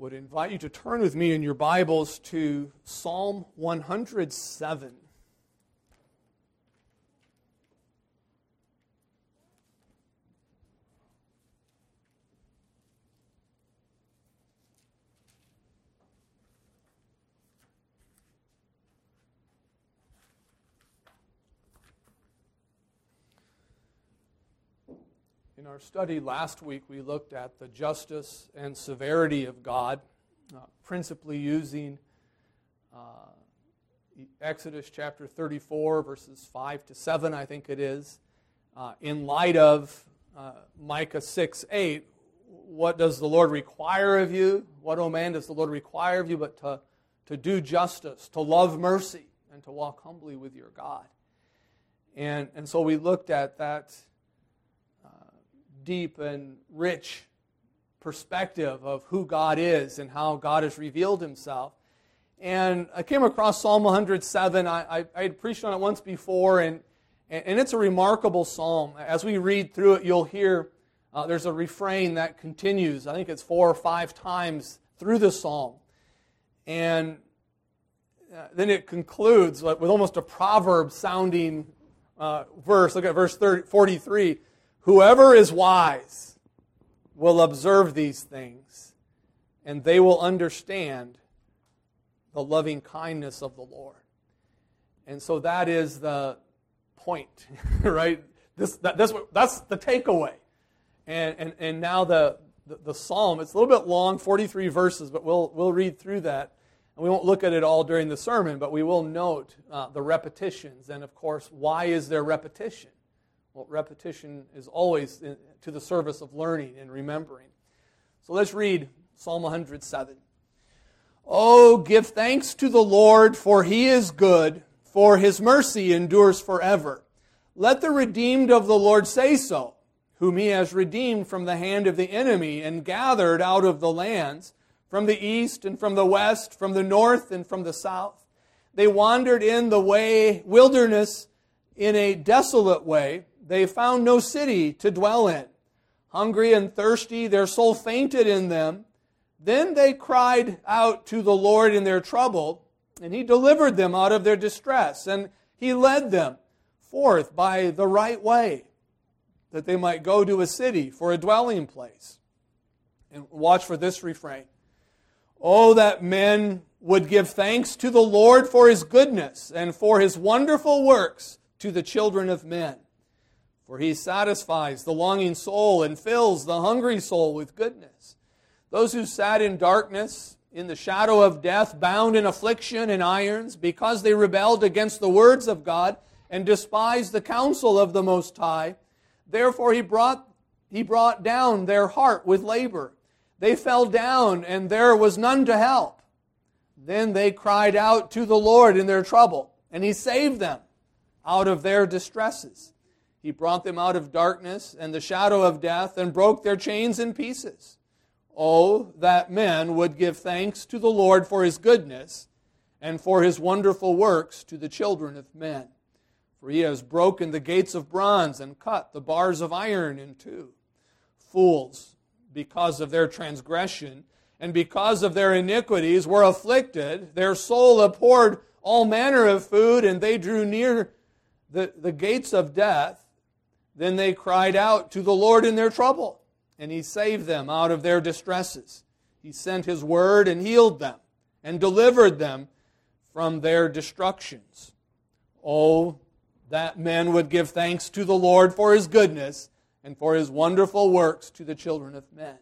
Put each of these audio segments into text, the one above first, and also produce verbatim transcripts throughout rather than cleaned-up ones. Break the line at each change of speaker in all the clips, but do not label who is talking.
would invite you to turn with me in your Bibles to Psalm one hundred seven. In our study last week, we looked at the justice and severity of God, uh, principally using uh, Exodus chapter thirty-four, verses five to seven, I think it is, uh, in light of uh, Micah six eight. What does the Lord require of you? What, O man, does the Lord require of you but to, to do justice, to love mercy, and to walk humbly with your God? And, and so we looked at that deep and rich perspective of who God is and how God has revealed Himself. And I came across Psalm one hundred seven. I, I, I had preached on it once before, and, and it's a remarkable psalm. As we read through it, you'll hear uh, there's a refrain that continues. I think it's four or five times through the psalm. And uh, then it concludes with almost a proverb-sounding uh, verse. Look at verse thirty, forty-three. Whoever is wise will observe these things, and they will understand the loving kindness of the Lord. And so that is the point, right? This, that, that's, what, that's the takeaway. And, and, and now the, the, the psalm, it's a little bit long, forty-three verses, but we'll, we'll read through that. And we won't look at it all during the sermon, but we will note uh, the repetitions. And of course, why is there repetition? Well, repetition is always in, to the service of learning and remembering. So let's read Psalm one hundred seven. Oh, give thanks to the Lord, for He is good, for His mercy endures forever. Let the redeemed of the Lord say so, whom He has redeemed from the hand of the enemy and gathered out of the lands, from the east and from the west, from the north and from the south. They wandered in the way wilderness in a desolate way. They found no city to dwell in. Hungry and thirsty, their soul fainted in them. Then they cried out to the Lord in their trouble, and He delivered them out of their distress. And He led them forth by the right way, that they might go to a city for a dwelling place. And watch for this refrain. Oh, that men would give thanks to the Lord for His goodness and for His wonderful works to the children of men. For He satisfies the longing soul and fills the hungry soul with goodness. Those who sat in darkness, in the shadow of death, bound in affliction and irons, because they rebelled against the words of God and despised the counsel of the Most High, therefore He brought, he brought down their heart with labor. They fell down, and there was none to help. Then they cried out to the Lord in their trouble, and He saved them out of their distresses. He brought them out of darkness and the shadow of death and broke their chains in pieces. Oh, that men would give thanks to the Lord for His goodness and for His wonderful works to the children of men. For He has broken the gates of bronze and cut the bars of iron in two. Fools, because of their transgression and because of their iniquities, were afflicted. Their soul abhorred all manner of food, and they drew near the, the gates of death. Then they cried out to the Lord in their trouble, and He saved them out of their distresses. He sent His word and healed them, and delivered them from their destructions. Oh, that men would give thanks to the Lord for His goodness and for His wonderful works to the children of men.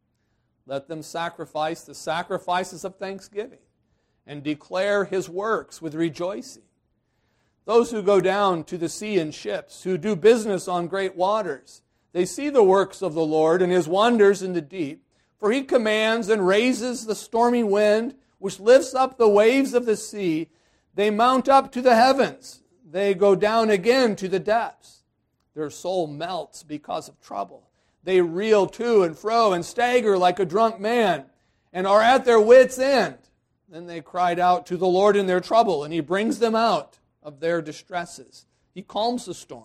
Let them sacrifice the sacrifices of thanksgiving and declare His works with rejoicing. Those who go down to the sea in ships, who do business on great waters, they see the works of the Lord and His wonders in the deep. For He commands and raises the stormy wind, which lifts up the waves of the sea. They mount up to the heavens. They go down again to the depths. Their soul melts because of trouble. They reel to and fro and stagger like a drunk man and are at their wits' end. Then they cried out to the Lord in their trouble, and He brings them out of their distresses. He calms the storm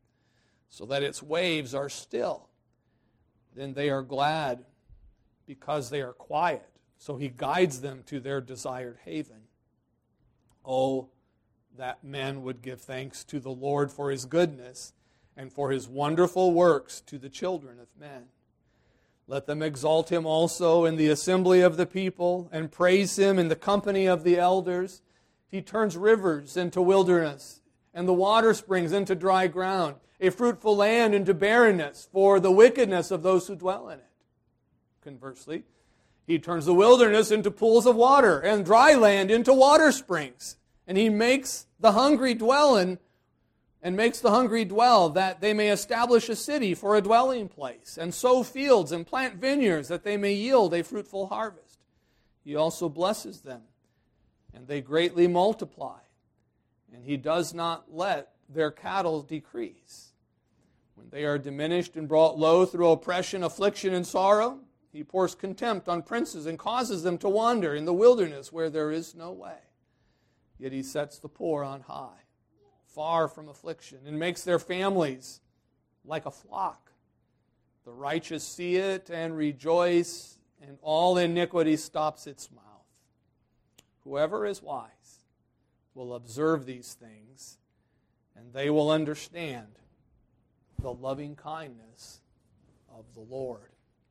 so that its waves are still. Then they are glad because they are quiet. So he guides them to their desired haven. Oh, that men would give thanks to the Lord for his goodness and for his wonderful works to the children of men. Let them exalt him also in the assembly of the people and praise him in the company of the elders. He turns rivers into wilderness and the water springs into dry ground, a fruitful land into barrenness for the wickedness of those who dwell in it. Conversely, he turns the wilderness into pools of water and dry land into water springs. And he makes the hungry dwell in, and makes the hungry dwell, that they may establish a city for a dwelling place, and sow fields and plant vineyards, that they may yield a fruitful harvest. He also blesses them, and they greatly multiply. And he does not let their cattle decrease. When they are diminished and brought low through oppression, affliction, and sorrow, he pours contempt on princes and causes them to wander in the wilderness where there is no way. Yet he sets the poor on high, far from affliction, and makes their families like a flock. The righteous see it and rejoice, and all iniquity stops its mouth. Whoever is wise will observe these things, and they will understand the loving kindness of the Lord.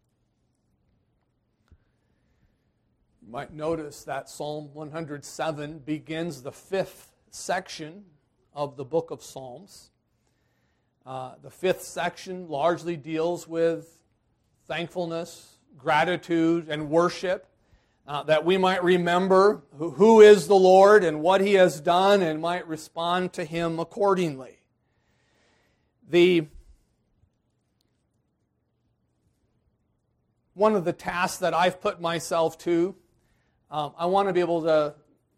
You might notice that Psalm one hundred seven begins the fifth section of the book of Psalms. Uh, the fifth section largely deals with thankfulness, gratitude, and worship, uh, that we might remember who, who is the Lord and what he has done and might respond to him accordingly. The one of the tasks that I've put myself to, Um, I want to be able to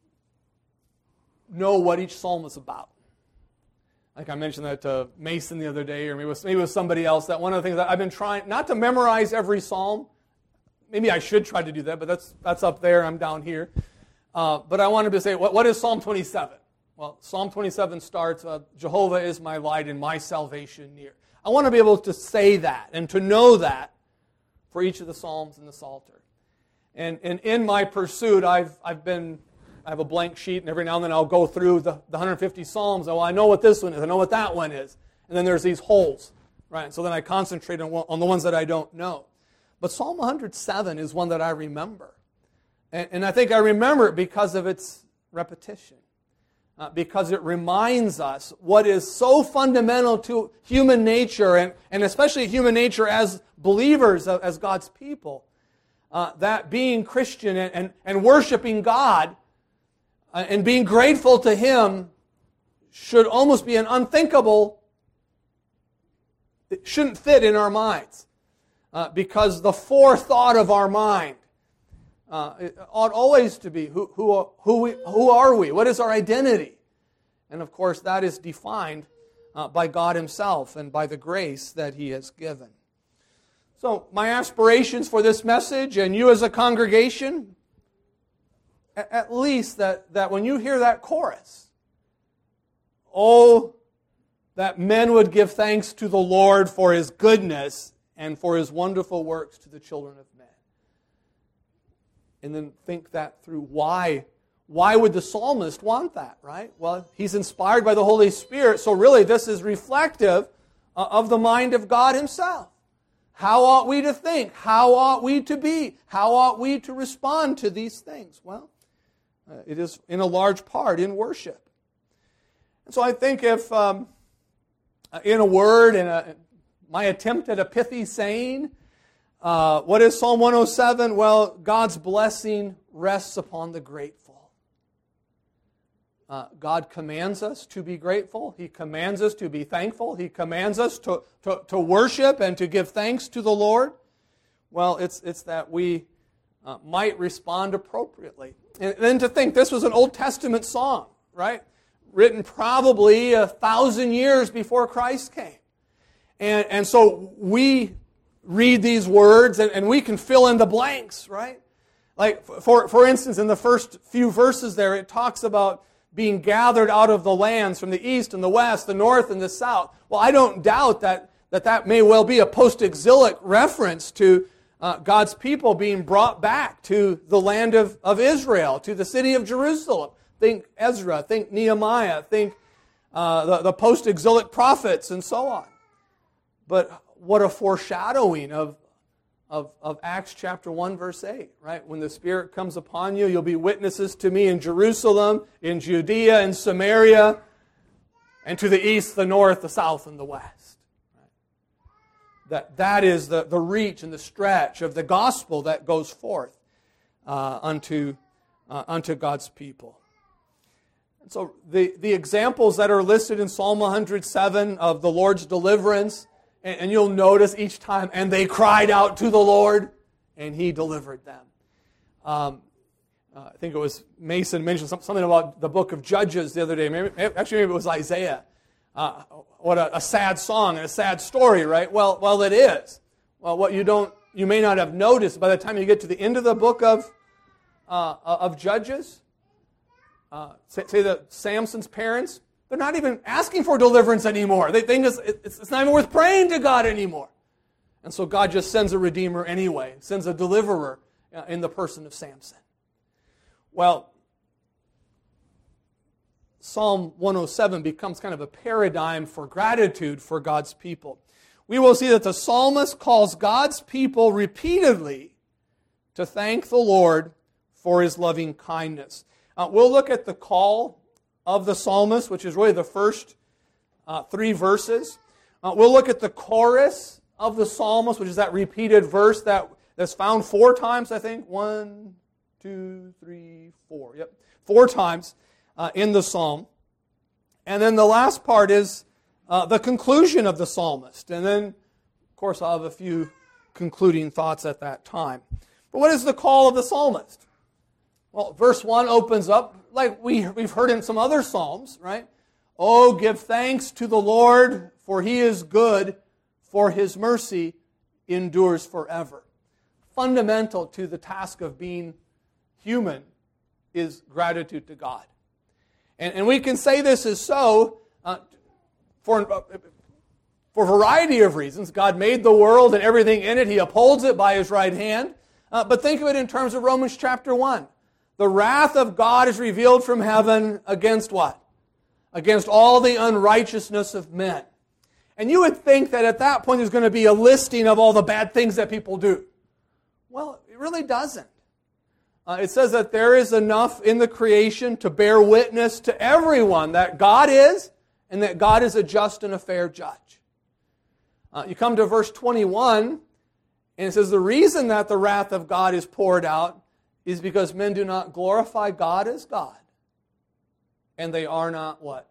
know what each psalm is about. Like I mentioned that to Mason the other day, or maybe it was, maybe it was somebody else, that one of the things that I've been trying, not to memorize every psalm. Maybe I should try to do that, but that's that's up there, I'm down here. Uh, but I wanted to say, what, what is Psalm twenty-seven? Well, Psalm twenty-seven starts, uh, Jehovah is my light and my salvation near. I want to be able to say that and to know that for each of the psalms in the Psalter. And, and in my pursuit, I've I've been I have a blank sheet, and every now and then I'll go through the, the one hundred fifty psalms. And well, I know what this one is. I know what that one is. And then there's these holes, right? So then I concentrate on, on the ones that I don't know. But Psalm one hundred seven is one that I remember, and, and I think I remember it because of its repetition, uh, because it reminds us what is so fundamental to human nature, and, and especially human nature as believers, as God's people. Uh, that being Christian and, and, and worshiping God uh, and being grateful to him should almost be an unthinkable, it shouldn't fit in our minds. Uh, because the forethought of our mind uh, it ought always to be, who, who, who, we, who are we? What is our identity? And of course that is defined uh, by God himself and by the grace that he has given. So my aspirations for this message, and you as a congregation, at least that, that when you hear that chorus, oh, that men would give thanks to the Lord for his goodness and for his wonderful works to the children of men. And then think that through. Why, why would the psalmist want that, right? Well, he's inspired by the Holy Spirit, so really this is reflective of the mind of God himself. How ought we to think? How ought we to be? How ought we to respond to these things? Well, uh, it is in a large part in worship. And so I think if, um, in a word, in a, my attempt at a pithy saying, uh, what is Psalm one oh seven? Well, God's blessing rests upon the grateful. Uh, God commands us to be grateful. He commands us to be thankful. He commands us to, to, to worship and to give thanks to the Lord. Well, it's, it's that we uh, might respond appropriately. And then to think, this was an Old Testament song, right? Written probably a thousand years before Christ came. And, and so we read these words and, and we can fill in the blanks, right? Like, for, for instance, in the first few verses there, it talks about being gathered out of the lands from the east and the west, the north and the south. Well, I don't doubt that that, that may well be a post-exilic reference to uh, God's people being brought back to the land of, of Israel, to the city of Jerusalem. Think Ezra, think Nehemiah, think uh, the, the post-exilic prophets, and so on. But what a foreshadowing of, of, of Acts chapter one, verse eight, right? When the Spirit comes upon you, you'll be witnesses to me in Jerusalem, in Judea, in Samaria, and to the east, the north, the south, and the west. Right? That, that is the, the reach and the stretch of the gospel that goes forth uh, unto, uh, unto God's people. And so the, the examples that are listed in Psalm one hundred seven of the Lord's deliverance, and, and you'll notice each time, and they cried out to the Lord, and He delivered them. Um, uh, I think it was Mason mentioned something about the book of Judges the other day. Maybe, actually, maybe it was Isaiah. Uh, what a, a sad song and a sad story, right? Well, well, it is. Well, what you don't, you may not have noticed by the time you get to the end of the book of uh, of Judges. Uh, say, say that Samson's parents, they're not even asking for deliverance anymore. They think it's, it's, it's not even worth praying to God anymore. And so God just sends a redeemer anyway, sends a deliverer in the person of Samson. Well, Psalm one oh seven becomes kind of a paradigm for gratitude for God's people. We will see that the psalmist calls God's people repeatedly to thank the Lord for His loving kindness. Uh, we'll look at the call of the psalmist, which is really the first uh, three verses. Uh, we'll look at the chorus of the psalmist, which is that repeated verse that, that's found four times, I think. One, two, three, four. Yep, four times uh, in the psalm. And then the last part is uh, the conclusion of the psalmist. And then, of course, I'll have a few concluding thoughts at that time. But what is the call of the psalmist? Well, verse one opens up, like we, we've heard in some other psalms, right? Oh, give thanks to the Lord, for He is good, for His mercy endures forever. Fundamental to the task of being human is gratitude to God. And, and we can say this is so uh, for, uh, for a variety of reasons. God made the world and everything in it. He upholds it by His right hand. Uh, but think of it in terms of Romans chapter one. The wrath of God is revealed from heaven against what? Against all the unrighteousness of men. And you would think that at that point there's going to be a listing of all the bad things that people do. Well, it really doesn't. Uh, it says that there is enough in the creation to bear witness to everyone that God is, and that God is a just and a fair judge. Uh, you come to verse twenty-one, and it says the reason that the wrath of God is poured out is because men do not glorify God as God. And they are not what?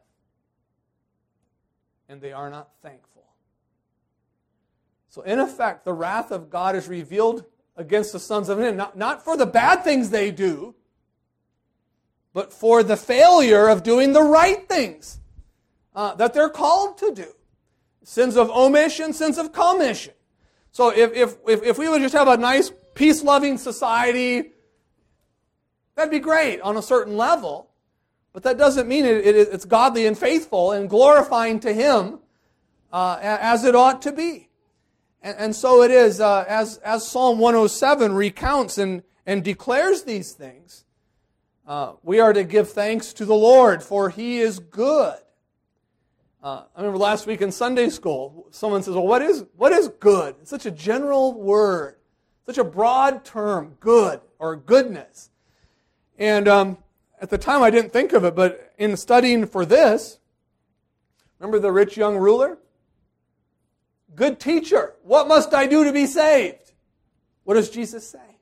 And they are not thankful. So in effect, the wrath of God is revealed against the sons of men, not, not for the bad things they do, but for the failure of doing the right things uh, that they're called to do. Sins of omission, sins of commission. So if, if, if, if we would just have a nice, peace-loving society, that'd be great on a certain level, but that doesn't mean it, it, it's godly and faithful and glorifying to Him uh, as it ought to be. And, and so it is, uh, as, as Psalm one oh seven recounts and, and declares these things, uh, we are to give thanks to the Lord, for He is good. Uh, I remember last week in Sunday school, someone says, well, what is, what is good? It's such a general word, such a broad term, good or goodness. And um, at the time I didn't think of it, but in studying for this, remember the rich young ruler? Good teacher, what must I do to be saved? What does Jesus say?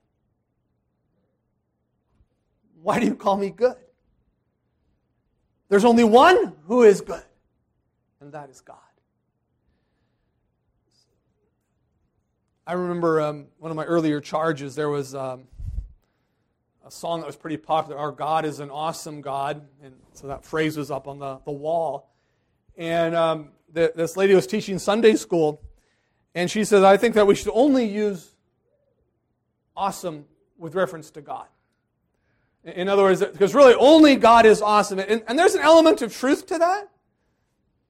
Why do you call me good? There's only one who is good, and that is God. I remember um, one of my earlier charges, there was um, a song that was pretty popular, Our God is an Awesome God, and so that phrase was up on the, the wall. And um, the, this lady was teaching Sunday school, and she says, I think that we should only use awesome with reference to God. In other words, because really only God is awesome. And, and there's an element of truth to that,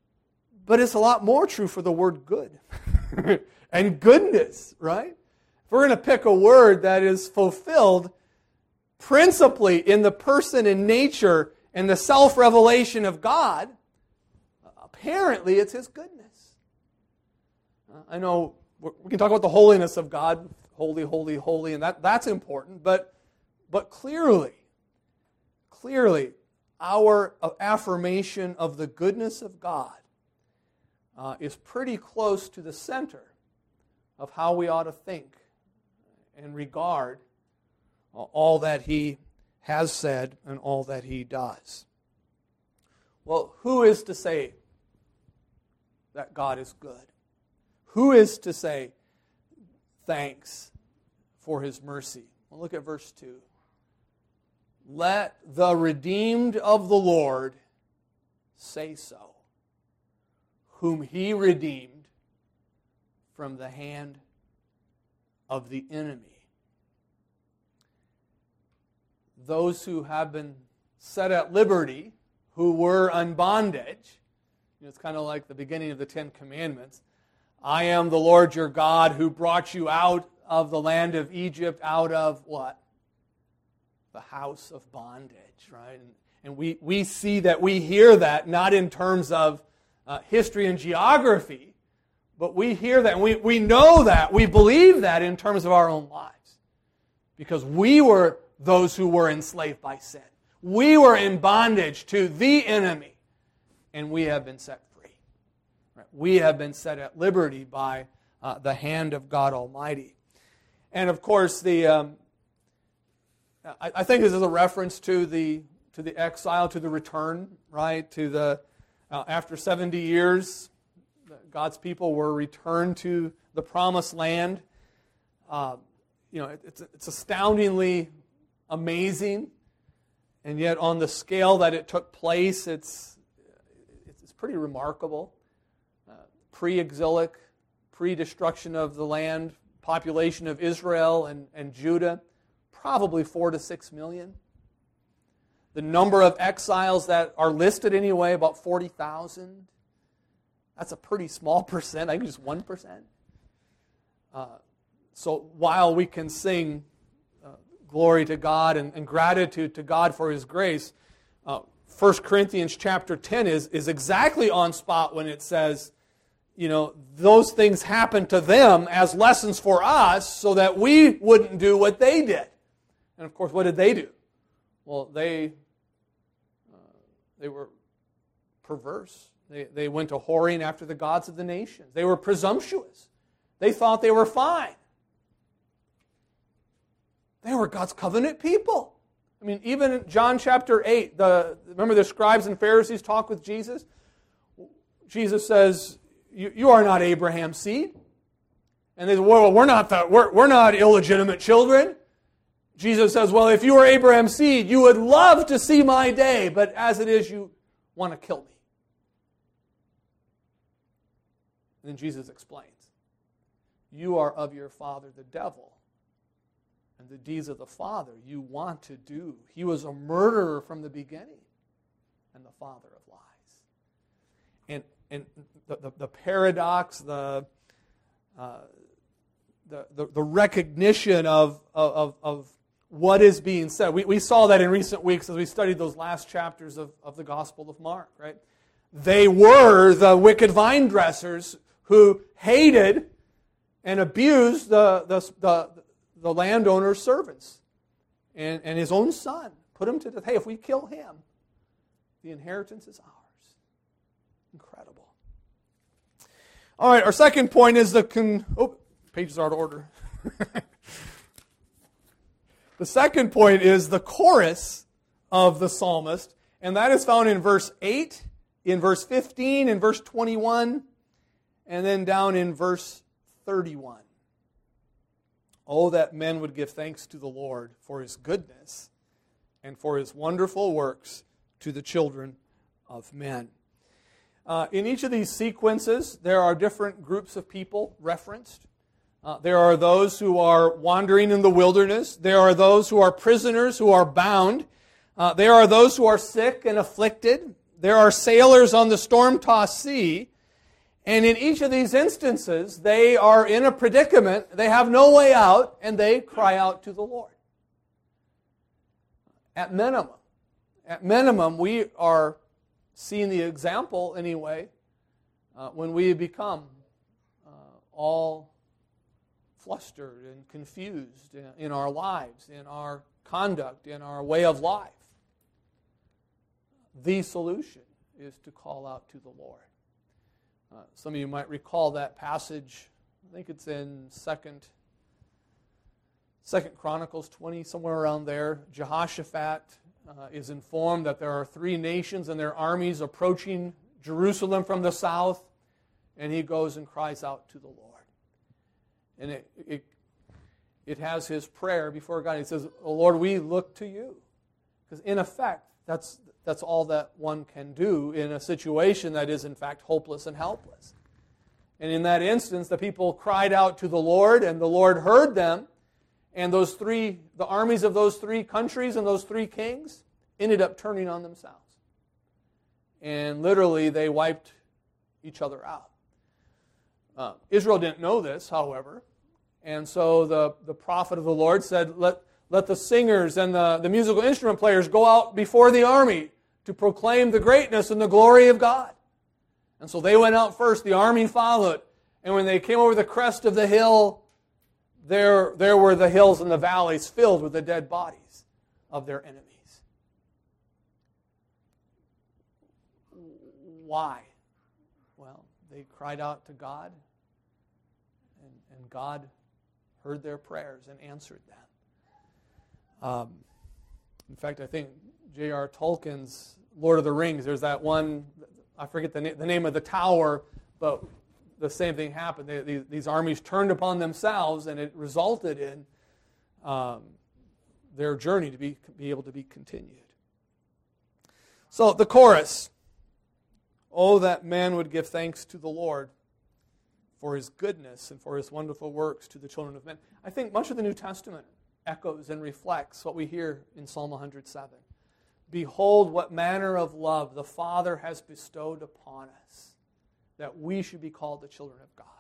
but it's a lot more true for the word good and goodness, right? we're going to pick a word that is fulfilled principally in the person and nature and the self-revelation of God, apparently it's His goodness. I know we can talk about the holiness of God, holy, holy, holy, and that, that's important, but, but clearly, clearly, our affirmation of the goodness of God uh, is pretty close to the center of how we ought to think and regard all that He has said and all that He does. Well, who is to say that God is good? Who is to say thanks for His mercy? Well, look at verse two. Let the redeemed of the Lord say so, whom He redeemed from the hand of the enemy. Those who have been set at liberty, who were in bondage, you know, it's kind of like the beginning of the Ten Commandments. I am the Lord your God who brought you out of the land of Egypt, out of what? The house of bondage, right? And, and we, we see that, we hear that not in terms of uh, history and geography, but we hear that, and we, we know that, we believe that in terms of our own lives. Because we were those who were enslaved by sin. We were in bondage to the enemy, and we have been set free. Right? We have been set at liberty by uh, the hand of God Almighty. And of course, the... Um, I think this is a reference to the to the exile, to the return, right? To the uh, after seventy years, God's people were returned to the promised land. Uh, you know, it's it's astoundingly amazing, and yet on the scale that it took place, it's it's pretty remarkable. Uh, pre-exilic, pre-destruction of the land, population of Israel and, and Judah. Probably four to six million. The number of exiles that are listed anyway, about forty thousand. That's a pretty small percent. I think just one percent. Uh, so while we can sing uh, glory to God and, and gratitude to God for His grace, uh, First Corinthians chapter ten is, is exactly on spot when it says, you know, those things happened to them as lessons for us so that we wouldn't do what they did. And of course, what did they do? Well, they uh, they were perverse. They, they went to whoring after the gods of the nations. They were presumptuous. They thought they were fine. They were God's covenant people. I mean, even in John chapter eight, the remember the scribes and Pharisees talk with Jesus? Jesus says, you, you are not Abraham's seed. And they say, well, we're not, the, we're, we're not illegitimate children. Jesus says, well, if you were Abraham's seed, you would love to see my day, but as it is, you want to kill me. And then Jesus explains, you are of your father, the devil, and the deeds of the father you want to do. He was a murderer from the beginning and the father of lies. And, and the, the, the paradox, the, uh, the, the, the recognition of, of, of what is being said. We, we saw that in recent weeks as we studied those last chapters of, of the Gospel of Mark, right? They were the wicked vine dressers who hated and abused the, the, the, the landowner's servants and, and his own son. Put him to death. Hey, if we kill him, the inheritance is ours. Incredible. All right, our second point is the... Con- oh, pages are out of order. The second point is the chorus of the psalmist, and that is found in verse eight, in verse fifteen, in verse twenty-one, and then down in verse thirty-one. Oh, that men would give thanks to the Lord for His goodness and for His wonderful works to the children of men. Uh, in each of these sequences, there are different groups of people referenced. Uh, there are those who are wandering in the wilderness. There are those who are prisoners, who are bound. Uh, there are those who are sick and afflicted. There are sailors on the storm-tossed sea. And in each of these instances, they are in a predicament, they have no way out, and they cry out to the Lord. At minimum, at minimum, we are seeing the example anyway uh, when we become uh, all flustered and confused in, in our lives, in our conduct, in our way of life. The solution is to call out to the Lord. Uh, some of you might recall that passage. I think it's in Second, Second Chronicles twenty, somewhere around there. Jehoshaphat uh, is informed that there are three nations and their armies approaching Jerusalem from the south, and he goes and cries out to the Lord. And it it, it has his prayer before God. He says, "Oh Lord, we look to you," because in effect, that's That's all that one can do in a situation that is in fact hopeless and helpless. And in that instance, the people cried out to the Lord, and the Lord heard them, and those three, the armies of those three countries and those three kings ended up turning on themselves. And literally, they wiped each other out. Uh, Israel didn't know this, however, and so the, the prophet of the Lord said, let Let the singers and the, the musical instrument players go out before the army to proclaim the greatness and the glory of God. And so they went out first, the army followed. And when they came over the crest of the hill, there, there were the hills and the valleys filled with the dead bodies of their enemies. Why? Well, they cried out to God, and, and God heard their prayers and answered them. Um, in fact, I think J R Tolkien's Lord of the Rings, there's that one, I forget the, na- the name of the tower, but the same thing happened. They, these, these armies turned upon themselves, and it resulted in um, their journey to be, be able to be continued. So the chorus, "Oh, that man would give thanks to the Lord for his goodness and for his wonderful works to the children of men." I think much of the New Testament echoes and reflects what we hear in Psalm one hundred seven. "Behold, what manner of love the Father has bestowed upon us, that we should be called the children of God."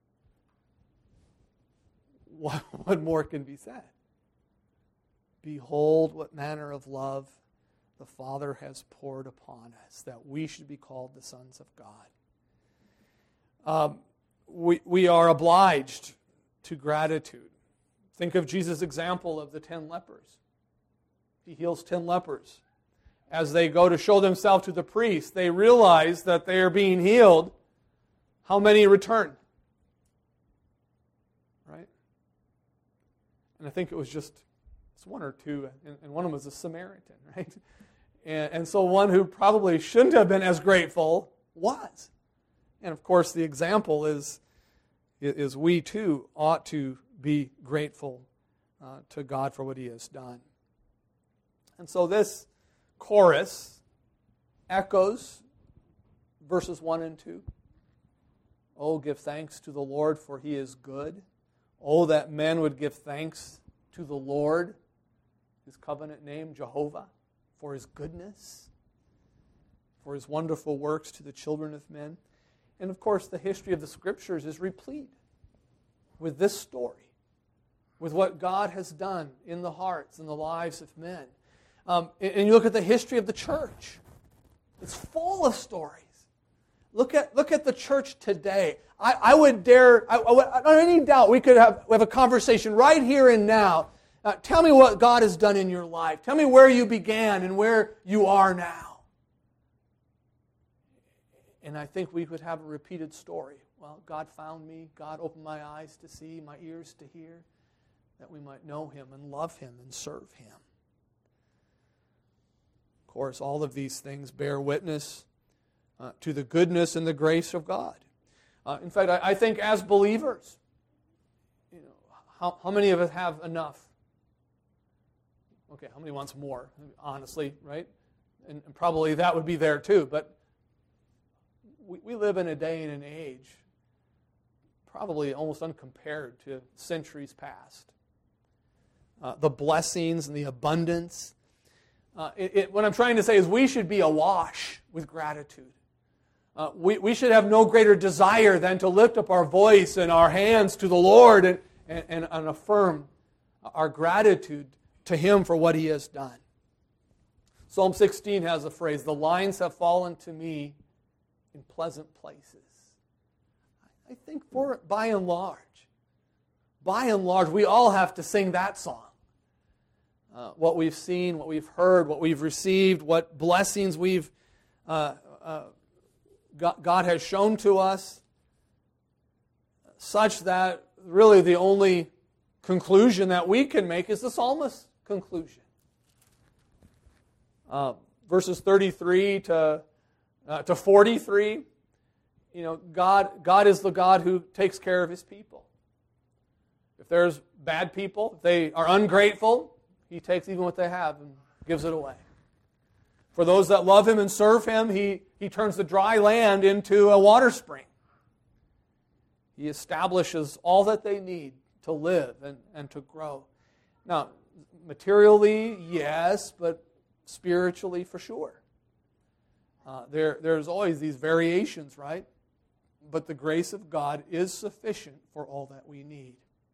What, what more can be said? Behold, what manner of love the Father has poured upon us, that we should be called the sons of God. Um, we, we are obliged to gratitude. Think of Jesus' example of the ten lepers. He heals ten lepers. As they go to show themselves to the priest, they realize that they are being healed. How many return? Right? And I think it was just it's one or two, and, and one of them was a Samaritan, right? And, and so one who probably shouldn't have been as grateful was. And of course, the example is, is we too ought to be grateful uh, to God for what He has done. And so this chorus echoes verses one and two. "Oh, give thanks to the Lord, for He is good. Oh, that men would give thanks to the Lord," His covenant name, Jehovah, "for His goodness, for His wonderful works to the children of men." And of course, the history of the Scriptures is replete with this story, with what God has done in the hearts and the lives of men. Um, and you look at the history of the church. It's full of stories. Look at, look at the church today. I, I would dare, I, I, without any doubt, we could have, have a conversation right here and now. Uh, tell me what God has done in your life. Tell me where you began and where you are now. And I think we could have a repeated story. Well, God found me. God opened my eyes to see, my ears to hear, that we might know Him and love Him and serve Him. Of course, all of these things bear witness uh, to the goodness and the grace of God. Uh, in fact, I, I think as believers, you know, how, how many of us have enough? Okay, how many wants more? Honestly, right? And, and probably that would be there too. But we, we live in a day and an age probably almost uncompared to centuries past. Uh, the blessings and the abundance. Uh, it, it, what I'm trying to say is we should be awash with gratitude. Uh, we, we should have no greater desire than to lift up our voice and our hands to the Lord and, and, and, and affirm our gratitude to Him for what He has done. Psalm sixteen has a phrase, "The lines have fallen to me in pleasant places." I think for by and large, by and large, we all have to sing that song. Uh, what we've seen, what we've heard, what we've received, what blessings we've uh, uh, God, God has shown to us, such that really the only conclusion that we can make is the psalmist's conclusion. Uh, verses thirty-three to uh, to forty-three, you know, God God is the God who takes care of His people. If there's bad people, if they are ungrateful, He takes even what they have and gives it away. For those that love Him and serve Him, He, he turns the dry land into a water spring. He establishes all that they need to live and, and to grow. Now, materially, yes, but spiritually for sure. Uh, there, there's always these variations, right? But the grace of God is sufficient for all that we need.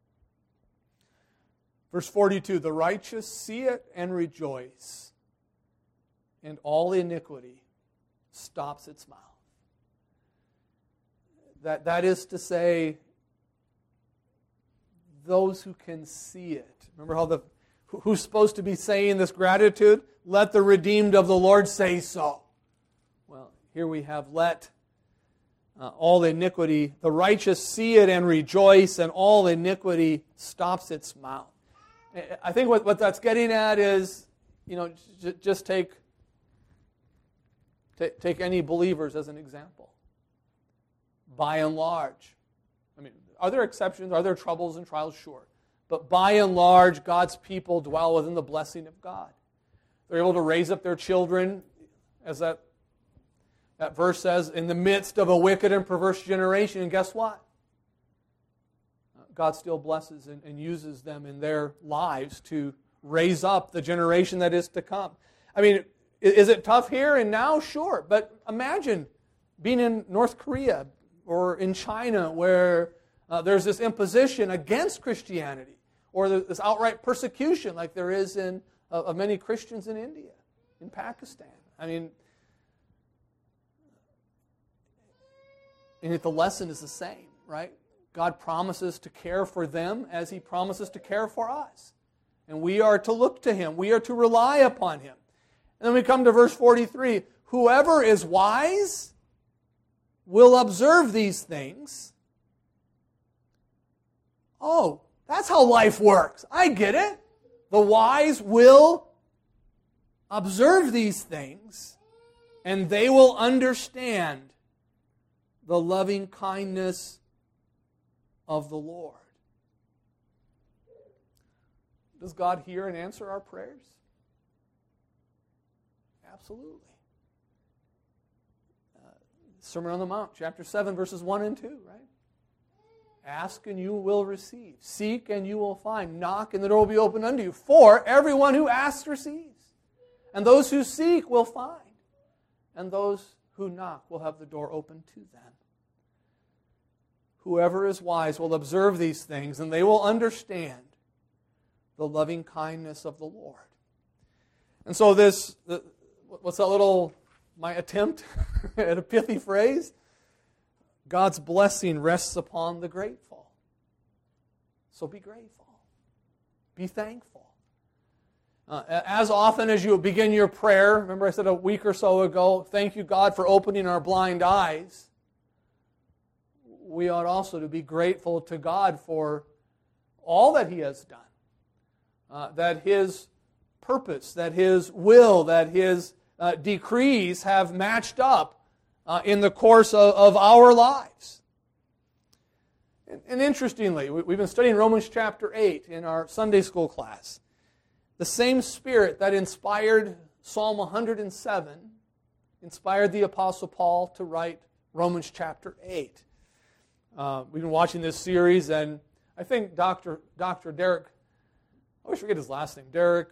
Verse forty-two, "The righteous see it and rejoice, and all iniquity stops its mouth." That, that is to say, those who can see it. Remember how the who's supposed to be saying this gratitude? Let the redeemed of the Lord say so. Well, here we have let uh, all iniquity, the righteous see it and rejoice, and all iniquity stops its mouth. I think what, what that's getting at is, you know, j- just take, t- take any believers as an example. By and large, I mean, are there exceptions? Are there troubles and trials? Sure. But by and large, God's people dwell within the blessing of God. They're able to raise up their children, as that, that verse says, in the midst of a wicked and perverse generation. And guess what? God still blesses and, and uses them in their lives to raise up the generation that is to come. I mean, is it tough here and now? Sure. But imagine being in North Korea or in China where uh, there's this imposition against Christianity, or this outright persecution like there is in uh, of many Christians in India, in Pakistan. I mean, and yet the lesson is the same, right? God promises to care for them as He promises to care for us. And we are to look to Him. We are to rely upon Him. And then we come to verse forty-three. "Whoever is wise will observe these things." Oh, that's how life works. I get it. The wise will observe these things, and they will understand the loving kindness of the Lord. Does God hear and answer our prayers? Absolutely. Uh, Sermon on the Mount, chapter seven, verses one and two, right? Ask and you will receive. Seek and you will find. Knock and the door will be opened unto you. For everyone who asks receives. And those who seek will find. And those who knock will have the door opened to them. Whoever is wise will observe these things, and they will understand the loving kindness of the Lord. And so this, the, what's that little, my attempt at a pithy phrase? God's blessing rests upon the grateful. So be grateful. Be thankful. Uh, as often as you begin your prayer, remember I said a week or so ago, thank you, God, for opening our blind eyes. We ought also to be grateful to God for all that He has done. Uh, that His purpose, that His will, that His uh, decrees have matched up uh, in the course of, of our lives. And, and interestingly, we, we've been studying Romans chapter eight in our Sunday school class. The same Spirit that inspired Psalm one hundred seven inspired the Apostle Paul to write Romans chapter eight. Uh, we've been watching this series, and I think Doctor Doctor Derek, I always forget his last name, Derek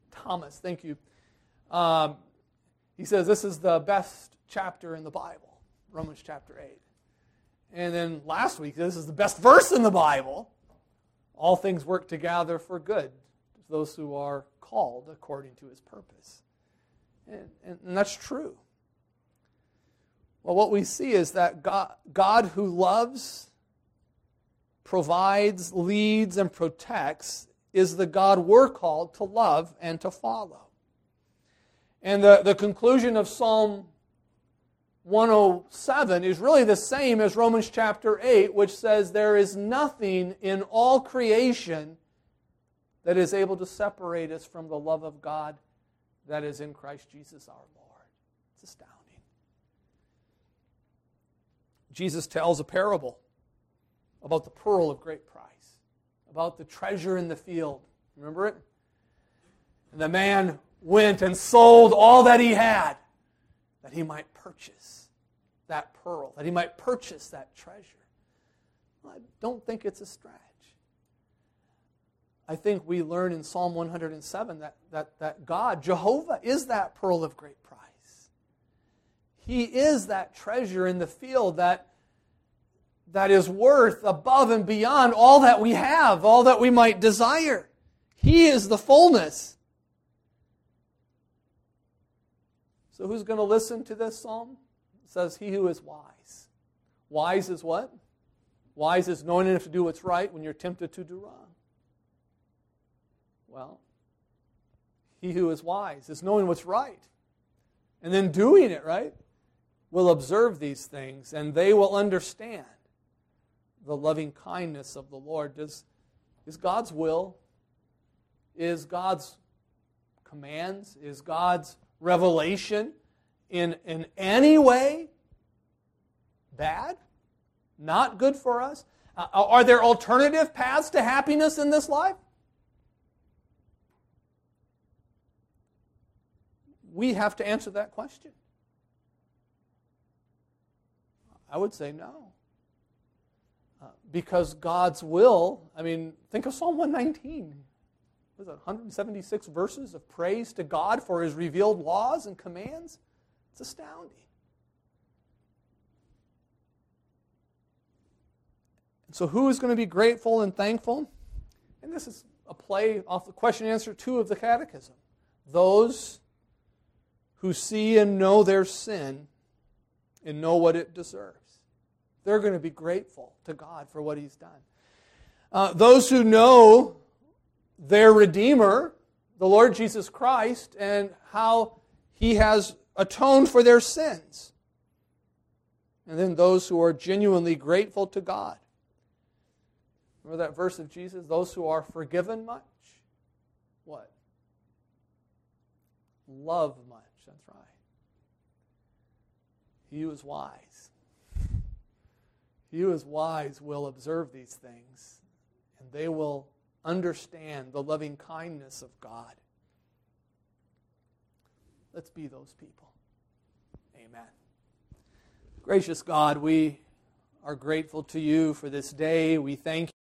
Thomas, thank you. Um, he says this is the best chapter in the Bible. Romans chapter eight. And then last week, this is the best verse in the Bible. All things work together for good to those who are called according to his purpose. And, and, and that's true. Well, what we see is that God, God who loves, provides, leads, and protects is the God we're called to love and to follow. And the, the conclusion of Psalm one oh seven is really the same as Romans chapter eight, which says there is nothing in all creation that is able to separate us from the love of God that is in Christ Jesus our Lord. It's astounding. Jesus tells a parable about the pearl of great price, about the treasure in the field. Remember it? And the man went and sold all that he had that he might purchase that pearl, that he might purchase that treasure. Well, I don't think it's a stretch. I think we learn in Psalm one hundred seven that, that, that God, Jehovah, is that pearl of great price. He is that treasure in the field that, that is worth above and beyond all that we have, all that we might desire. He is the fullness. So who's going to listen to this psalm? It says, he who is wise. Wise is what? Wise is knowing enough to do what's right when you're tempted to do wrong. Well, he who is wise is knowing what's right and then doing it, right? Will observe these things and they will understand the loving kindness of the Lord. Does, is God's will, is God's commands, is God's revelation in, in any way bad? Not good for us? Uh, are there alternative paths to happiness in this life? We have to answer that question. I would say no. Uh, because God's will, I mean, think of Psalm one nineteen. What is it, one hundred seventy-six verses of praise to God for his revealed laws and commands? It's astounding. So who is going to be grateful and thankful? And this is a play off the question and answer two of the Catechism. Those who see and know their sin and know what it deserves. They're going to be grateful to God for what he's done. Uh, those who know their Redeemer, the Lord Jesus Christ, and how he has atoned for their sins. And then those who are genuinely grateful to God. Remember that verse of Jesus? Those who are forgiven much, what? Love much. That's right. He who is wise. He who is wise will observe these things, and they will understand the loving kindness of God. Let's be those people. Amen. Gracious God, we are grateful to you for this day. We thank you.